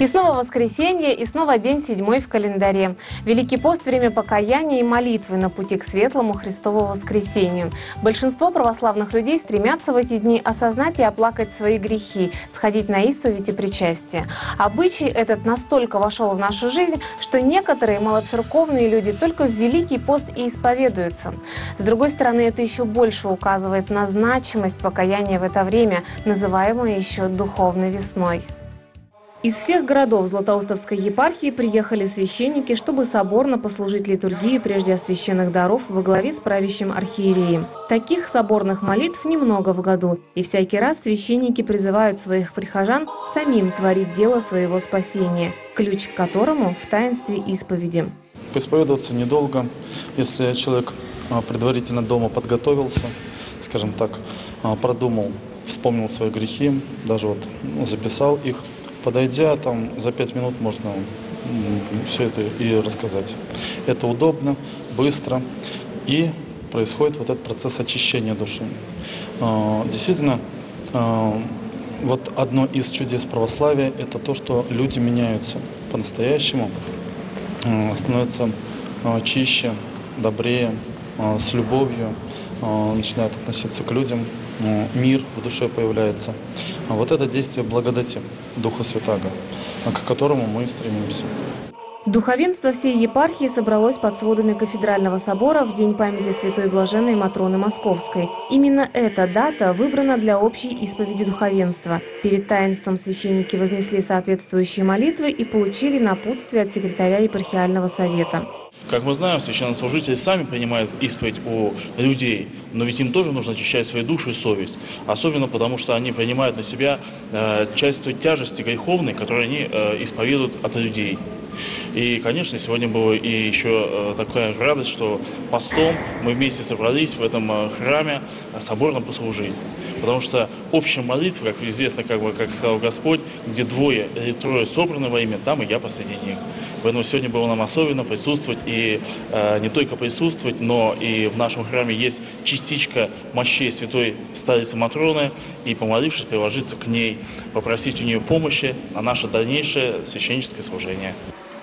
И снова воскресенье, и снова день 7 в календаре. Великий пост – время покаяния и молитвы на пути к светлому Христову воскресению. Большинство православных людей стремятся в эти дни осознать и оплакать свои грехи, сходить на исповедь и причастие. Обычай этот настолько вошел в нашу жизнь, что некоторые малоцерковные люди только в Великий пост и исповедуются. С другой стороны, это еще больше указывает на значимость покаяния в это время, называемое еще духовной весной. Из всех городов Златоустовской епархии приехали священники, чтобы соборно послужить литургии прежде священных даров во главе с правящим архиереем. Таких соборных молитв немного в году, и всякий раз священники призывают своих прихожан самим творить дело своего спасения, ключ к которому в таинстве исповеди. Исповедоваться недолго, если человек предварительно дома подготовился, скажем так, продумал, вспомнил свои грехи, даже записал их. Подойдя, за 5 минут можно все это и рассказать. Это удобно, быстро, и происходит этот процесс очищения души. Действительно, одно из чудес православия – это то, что люди меняются по-настоящему, становятся чище, добрее, с любовью, начинают относиться к людям. Мир в душе появляется. Это действие благодати Духа Святаго, к которому мы стремимся. Духовенство всей епархии собралось под сводами кафедрального собора в день памяти святой блаженной Матроны Московской. Именно эта дата выбрана для общей исповеди духовенства. Перед таинством священники вознесли соответствующие молитвы и получили напутствие от секретаря епархиального совета. Как мы знаем, священнослужители сами принимают исповедь у людей, но ведь им тоже нужно очищать свою душу и совесть. Особенно потому, что они принимают на себя часть той тяжести греховной, которую они исповедуют от людей. И, конечно, сегодня была и еще такая радость, что постом мы вместе собрались в этом храме соборно послужить. Потому что общая молитва, как известно, как сказал Господь, где двое или трое собраны во имя, там и я посреди них. Поэтому сегодня было нам особенно присутствовать, и не только присутствовать, но и в нашем храме есть частичка мощей святой старицы Матроны, и, помолившись, приложиться к ней, попросить у нее помощи на наше дальнейшее священническое служение.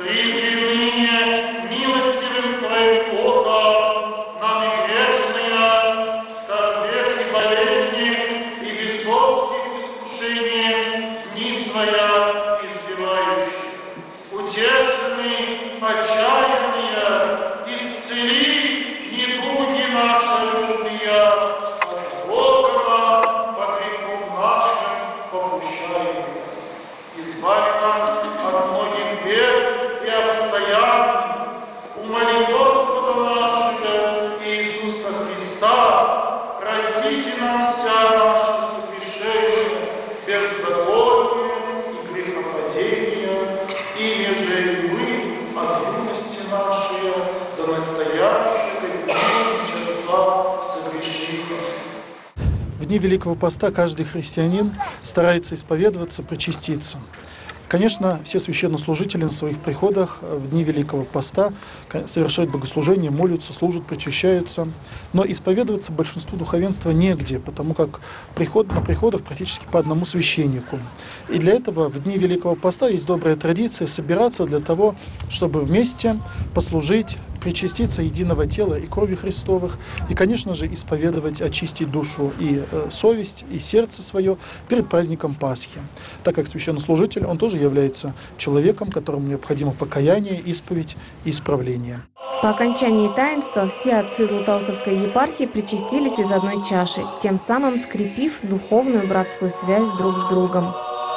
Милостивым Твоим оком, нам и грешные, в скорбях и болезнях, и бесовских искушениях, дни своя иждевающие. Утешенные, отчаянные, исцели недуги наши лютые, от Бога нам по греху нашим попущаемые. Избави нас от многих бед и обстоятельств, умоли Господа нашего Иисуса Христа, простите нам вся наши согрешения, беззаконие и грехопадение, ими же и мы от юности нашей до настоящего дня и часа согрешили. В дни Великого Поста каждый христианин старается исповедоваться, причаститься. Конечно, все священнослужители на своих приходах в дни Великого Поста совершают богослужение, молятся, служат, причащаются. Но исповедоваться большинству духовенства негде, потому как на приходах практически по одному священнику. И для этого в дни Великого Поста есть добрая традиция собираться для того, чтобы вместе послужить, причаститься единого тела и крови Христовых, и, конечно же, исповедовать, очистить душу и совесть, и сердце свое перед праздником Пасхи. Так как священнослужитель, он тоже является человеком, которому необходимо покаяние, исповедь и исправление. По окончании таинства все отцы Златоустовской епархии причастились из одной чаши, тем самым скрепив духовную братскую связь друг с другом.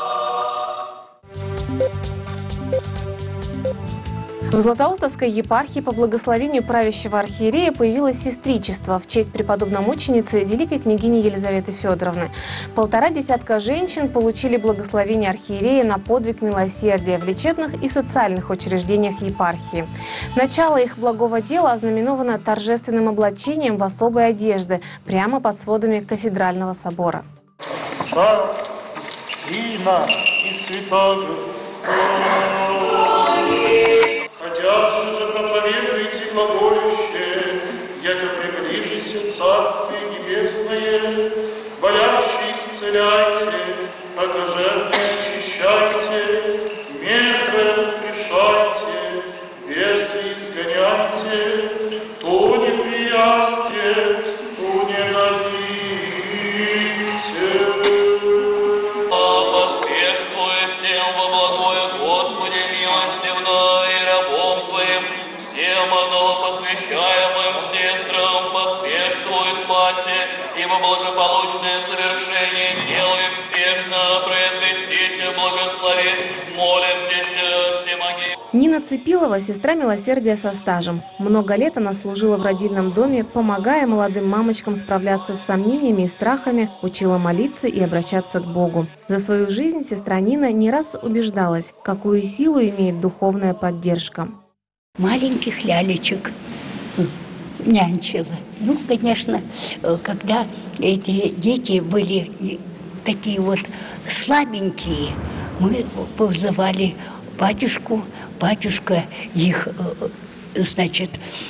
В Златоустовской епархии по благословению правящего архиерея появилось сестричество в честь преподобномученицы великой княгини Елизаветы Федоровны. 1,5 десятка женщин получили благословение архиерея на подвиг милосердия в лечебных и социальных учреждениях епархии. Начало их благого дела ознаменовано торжественным облачением в особые одежды прямо под сводами кафедрального собора. Отца, Сына и Святого. Ходяше же проповедуйте глаголюще, яко приближися Царствие Небесное, болящие исцеляйте, окаженные очищайте, ветра воскрешайте, бесы изгоняйте, то не приясьте, то не дадите. Поспешствуй всем во благое, Господи, милостивно и рабом Твоим, всем новопосвящаемым сестрам, поспешствуй спаси, и во благополучное совершение делай спешно, предвестися, благослови, молимся, всемоги. Нина Цепилова – сестра милосердия со стажем. Много лет она служила в родильном доме, помогая молодым мамочкам справляться с сомнениями и страхами, учила молиться и обращаться к Богу. За свою жизнь сестра Нина не раз убеждалась, какую силу имеет духовная поддержка. Маленьких лялечек нянчила. Ну, конечно, когда эти дети были такие вот слабенькие, мы вызывали батюшку. Батюшка их, значит,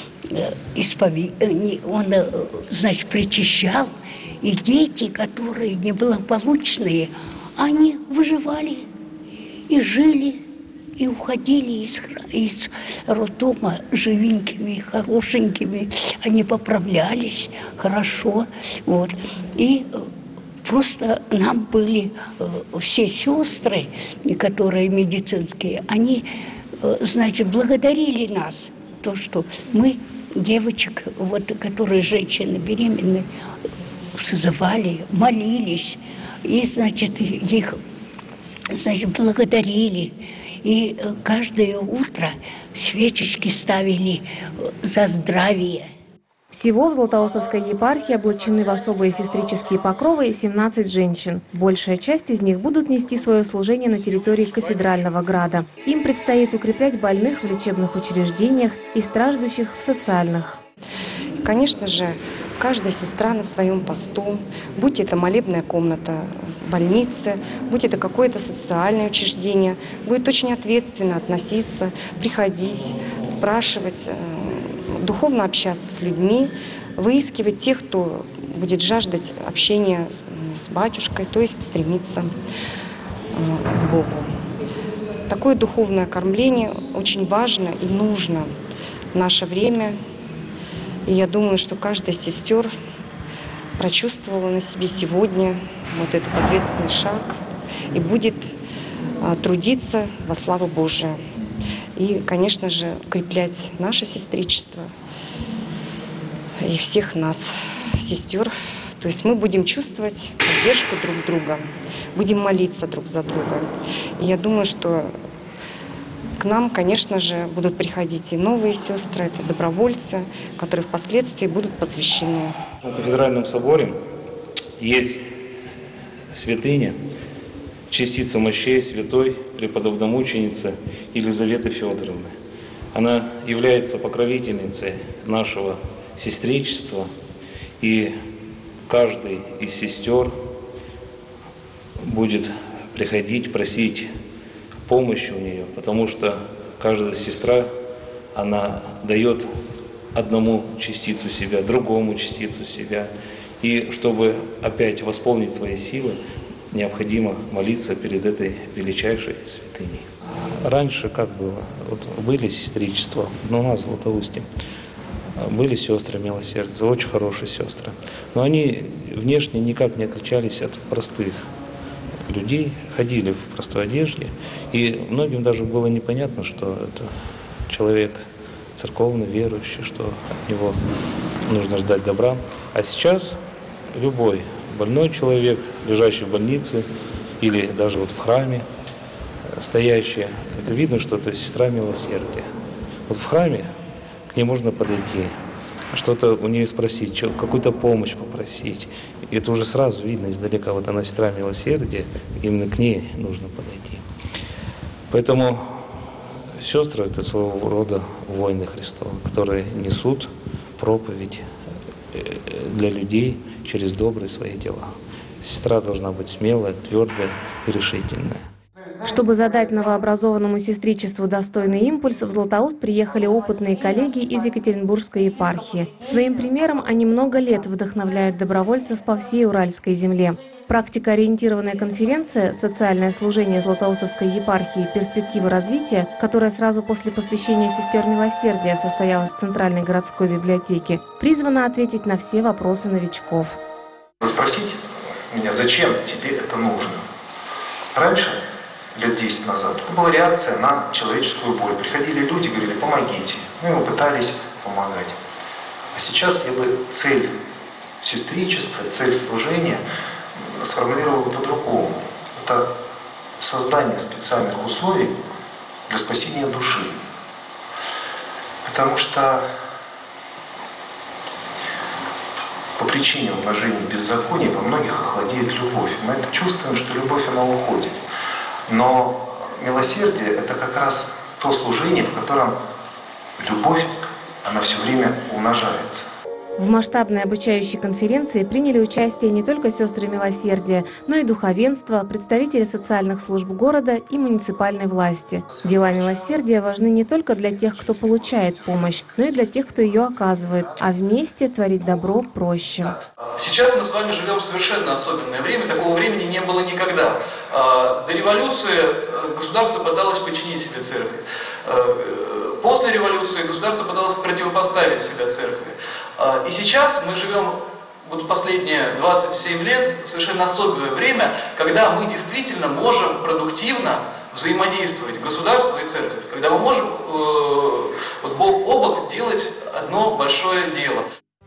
он, значит, причащал. И дети, которые неблагополучные, они выживали и жили, и уходили из роддома живенькими, хорошенькими. Они поправлялись хорошо. Вот. И просто нам были все сестры, которые медицинские, они, значит, благодарили нас. То, что мы девочек, вот, которые женщины беременные, созывали, молились. И, значит, их, значит, благодарили. И каждое утро свечечки ставили за здравие. Всего в Златоустовской епархии облачены в особые сестрические покровы 17 женщин. Большая часть из них будут нести свое служение на территории кафедрального града. Им предстоит укреплять больных в лечебных учреждениях и страждущих в социальных. Конечно же, каждая сестра на своем посту, будь это молебная комната в больнице, будь это какое-то социальное учреждение, будет очень ответственно относиться, приходить, спрашивать, духовно общаться с людьми, выискивать тех, кто будет жаждать общения с батюшкой, то есть стремиться к Богу. Такое духовное кормление очень важно и нужно в наше время. И я думаю, что каждая сестер прочувствовала на себе сегодня вот этот ответственный шаг и будет трудиться во славу Божию. И, конечно же, укреплять наше сестричество и всех нас, сестер. То есть мы будем чувствовать поддержку друг друга, будем молиться друг за друга. И я думаю, что к нам, конечно же, будут приходить и новые сестры, это добровольцы, которые впоследствии будут посвящены. В Кафедральном соборе есть святыня, частица мощей святой преподобномученицы Елизаветы Федоровны. Она является покровительницей нашего сестричества, и каждый из сестер будет приходить, просить помощи у нее, потому что каждая сестра, она дает одному частицу себя, другому частицу себя. И чтобы опять восполнить свои силы, необходимо молиться перед этой величайшей святыней. Раньше как было? Вот были сестричества, но у нас в Златоусте были сестры милосердия, очень хорошие сестры. Но они внешне никак не отличались от простых людей, ходили в простой одежде, и многим даже было непонятно, что это человек церковный, верующий, что от него нужно ждать добра. А сейчас любой больной человек, лежащий в больнице или даже вот в храме, стоящий, это видно, что это сестра милосердия. Вот в храме к ней можно подойти, что-то у нее спросить, какую-то помощь попросить. И это уже сразу видно издалека, вот она сестра милосердия, именно к ней нужно подойти. Поэтому сестры – это своего рода воины Христова, которые несут проповедь для людей через добрые свои дела. Сестра должна быть смелая, твердая и решительная. Чтобы задать новообразованному сестричеству достойный импульс, в Златоуст приехали опытные коллеги из Екатеринбургской епархии. Своим примером они много лет вдохновляют добровольцев по всей Уральской земле. Практикоориентированная конференция «Социальное служение Златоустовской епархии. Перспективы развития», которая сразу после посвящения сестер милосердия состоялась в Центральной городской библиотеке, призвана ответить на все вопросы новичков. Спросите меня, зачем тебе это нужно? Раньше, лет 10 назад, это была реакция на человеческую боль. Приходили люди, говорили, помогите. Мы пытались помогать. А сейчас я бы цель сестричества, цель служения сформулировал по-другому. Это создание специальных условий для спасения души. Потому что по причине умножения беззакония во многих охладеет любовь. Мы это чувствуем, что любовь, она уходит. Но милосердие – это как раз то служение, в котором любовь, она все время умножается. В масштабной обучающей конференции приняли участие не только сестры милосердия, но и духовенство, представители социальных служб города и муниципальной власти. Дела милосердия важны не только для тех, кто получает помощь, но и для тех, кто ее оказывает, а вместе творить добро проще. Сейчас мы с вами живем в совершенно особенное время, такого времени не было никогда. До революции государство пыталось подчинить себе церковь. После революции государство пыталось противопоставить себя церкви. И сейчас мы живем вот последние 27 лет в совершенно особое время, когда мы действительно можем продуктивно взаимодействовать, государство и церковь, когда мы можем вот бок о бок делать одно большое дело.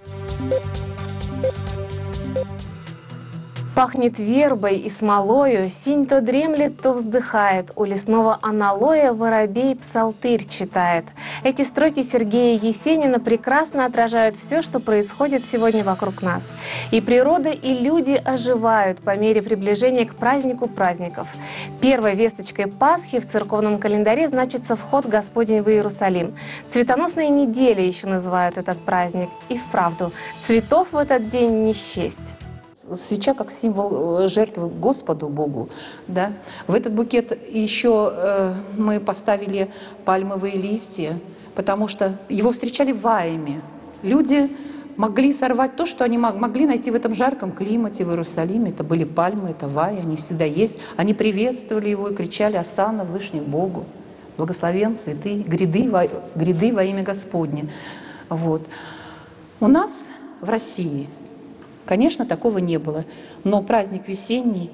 Пахнет вербой и смолою, синь то дремлет, то вздыхает, у лесного аналоя воробей псалтырь читает. Эти строки Сергея Есенина прекрасно отражают все, что происходит сегодня вокруг нас. И природа, и люди оживают по мере приближения к празднику праздников. Первой весточкой Пасхи в церковном календаре значится вход Господень в Иерусалим. Цветоносная неделя еще называют этот праздник. И вправду, цветов в этот день не счесть. Свеча как символ жертвы Господу Богу. Да? В этот букет еще мы поставили пальмовые листья, потому что его встречали ваями. Люди могли сорвать то, что они могли найти в этом жарком климате в Иерусалиме. Это были пальмы, это ваи, они всегда есть. Они приветствовали его и кричали «Осанна Вышний Богу! Благословен святые гряды во имя Господне». Вот. У нас в России, конечно, такого не было. Но праздник весенний,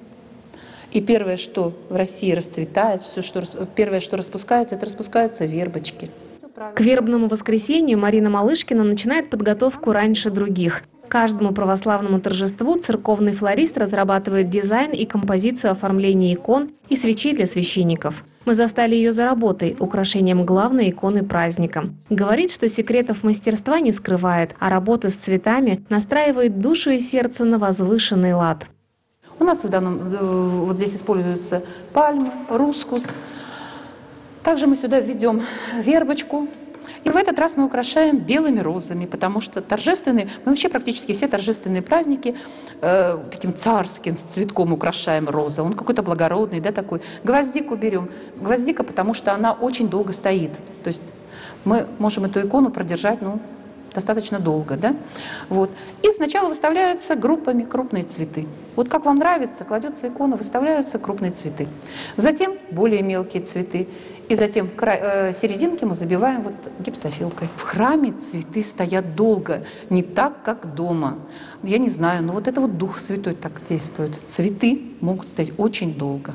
и первое, что в России расцветает, первое, что распускается, это распускаются вербочки. К вербному воскресенью Марина Малышкина начинает подготовку раньше других. Каждому православному торжеству церковный флорист разрабатывает дизайн и композицию оформления икон и свечей для священников. Мы застали ее за работой, украшением главной иконы праздника. Говорит, что секретов мастерства не скрывает, а работа с цветами настраивает душу и сердце на возвышенный лад. У нас вот здесь используются пальмы, рускус. Также мы сюда введем вербочку. И в этот раз мы украшаем белыми розами, потому что торжественные, мы вообще практически все торжественные праздники таким царским цветком украшаем роза. Он какой-то благородный, да, такой. Гвоздику берем. Гвоздика, потому что она очень долго стоит. То есть мы можем эту икону продержать, достаточно долго, да? Вот. И сначала выставляются группами крупные цветы. Вот как вам нравится, кладется икона, выставляются крупные цветы. Затем более мелкие цветы. И затем серединки мы забиваем вот гипсофилкой. В храме цветы стоят долго, не так, как дома. Я не знаю, но вот это вот Дух Святой так действует. Цветы могут стоять очень долго.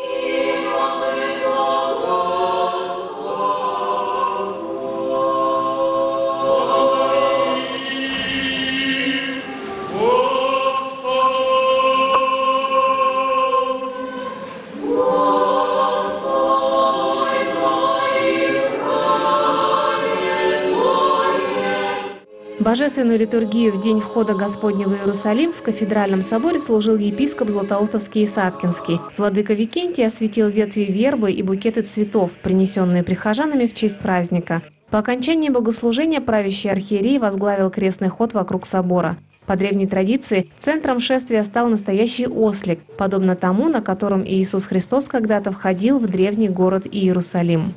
Божественную литургию в день входа Господня в Иерусалим в кафедральном соборе служил епископ Златоустовский и Саткинский. Владыка Викентий осветил ветви вербы и букеты цветов, принесенные прихожанами в честь праздника. По окончании богослужения правящий архиерей возглавил крестный ход вокруг собора. По древней традиции центром шествия стал настоящий ослик, подобно тому, на котором Иисус Христос когда-то входил в древний город Иерусалим.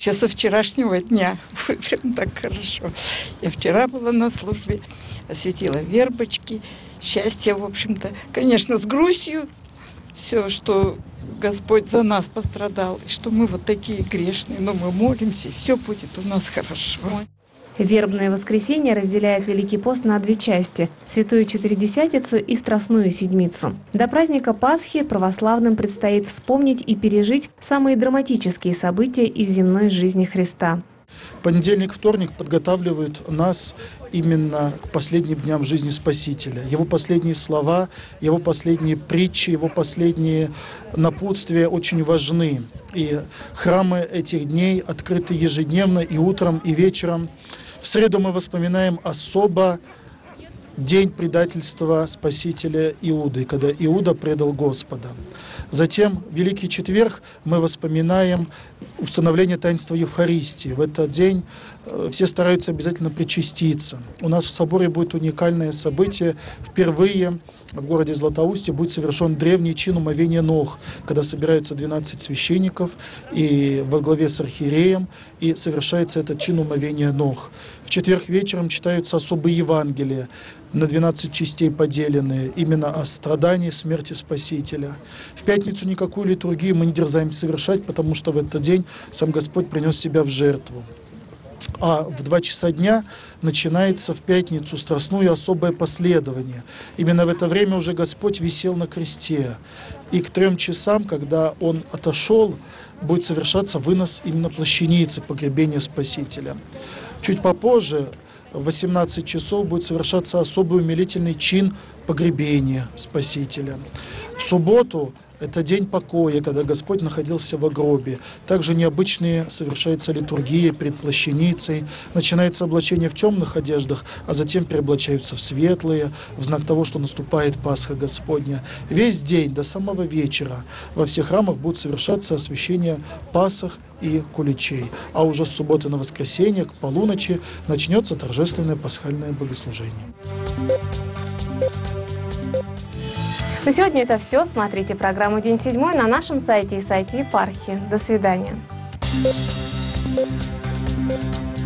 еще со вчерашнего дня. Прям так хорошо. Я вчера была на службе, осветила вербочки, счастье, в общем-то. Конечно, с грустью все, что Господь за нас пострадал, и что мы вот такие грешные, но мы молимся, и все будет у нас хорошо. Вербное воскресенье разделяет Великий пост на две части – Святую Четыредесятицу и Страстную Седмицу. До праздника Пасхи православным предстоит вспомнить и пережить самые драматические события из земной жизни Христа. Понедельник, вторник подготавливают нас именно к последним дням жизни Спасителя. Его последние слова, его последние притчи, его последние напутствия очень важны. И храмы этих дней открыты ежедневно и утром, и вечером. В среду мы вспоминаем особо день предательства Спасителя Иуды, когда Иуда предал Господа. Затем, в Великий Четверг, мы вспоминаем установление таинства Евхаристии. В этот день все стараются обязательно причаститься. У нас в соборе будет уникальное событие. Впервые в городе Златоусте будет совершен древний чин умовения ног, когда собираются 12 священников и во главе с архиереем, и совершается этот чин умовения ног. В четверг вечером читаются особые Евангелия, на 12 частей поделенные, именно о страдании, смерти Спасителя. В пятницу никакую литургию мы не дерзаем совершать, потому что в этот день сам Господь принес себя в жертву. А в 2 часа дня начинается в пятницу страстную особое последование. Именно в это время уже Господь висел на кресте. И к 3 часам, когда Он отошел, будет совершаться вынос именно плащаницы, погребения Спасителя. Чуть попозже, в 18 часов, будет совершаться особый умилительный чин погребения Спасителя. В субботу это день покоя, когда Господь находился во гробе. Также необычные совершается литургия перед плащаницей. Начинается облачение в темных одеждах, а затем переоблачаются в светлые, в знак того, что наступает Пасха Господня. Весь день до самого вечера во всех храмах будут совершаться освящение Пасах и куличей. А уже с субботы на воскресенье к полуночи начнется торжественное пасхальное богослужение. На сегодня это все. Смотрите программу «День седьмой» на нашем сайте и сайте епархии. До свидания.